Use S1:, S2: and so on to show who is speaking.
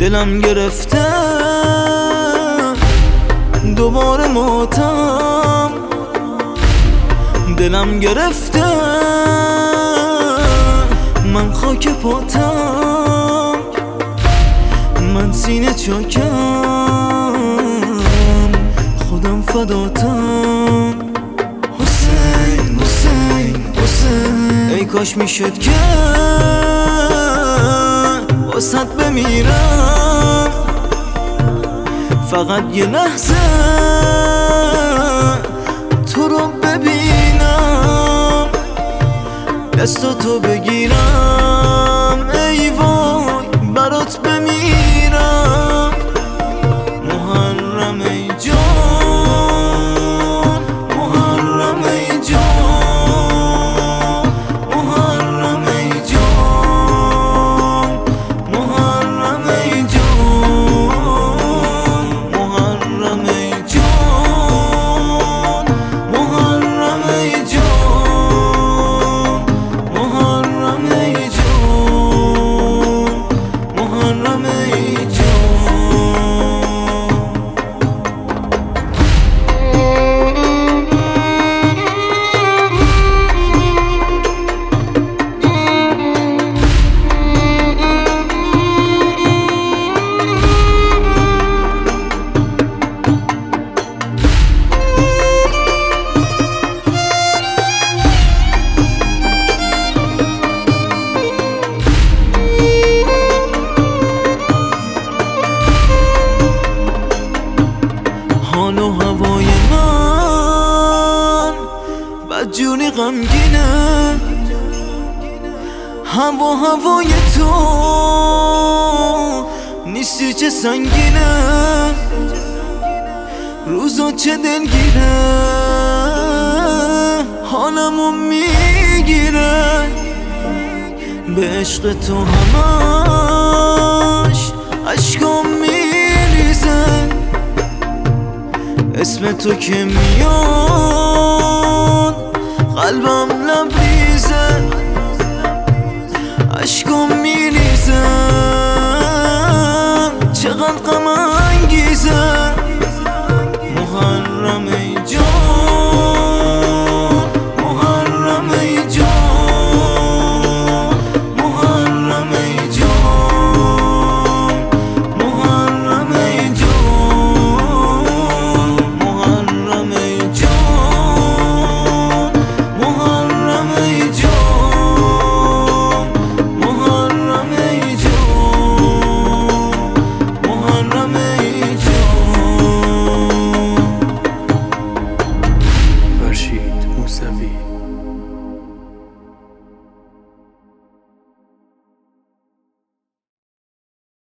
S1: دلم گرفته دوباره ماتم، دلم گرفته من خاک پاتم، من سینه چاکم خودم فداتم. حسین حسین حسین ای کاش میشد که واسط بمیرم، فقط یه لحظه تو رو ببینم، دستاتو بگیرم ای وای برات بمیرم. محرم ای جان، محرم ای جان، محرم ای جان، محرم ای جان، محرم ای جان، محرم ای جان، محرم ای جان، محرم ای جان. حال و هوای من بدجوری غمگینه، هوای تو نیستی چه سنگینه، روزا چه دلگیره حالمو میگیره، به عشق تو همش عشقام میریزه، اسم تو که میاد قلبم لبریزه، عشقم میریزه چقدر غمم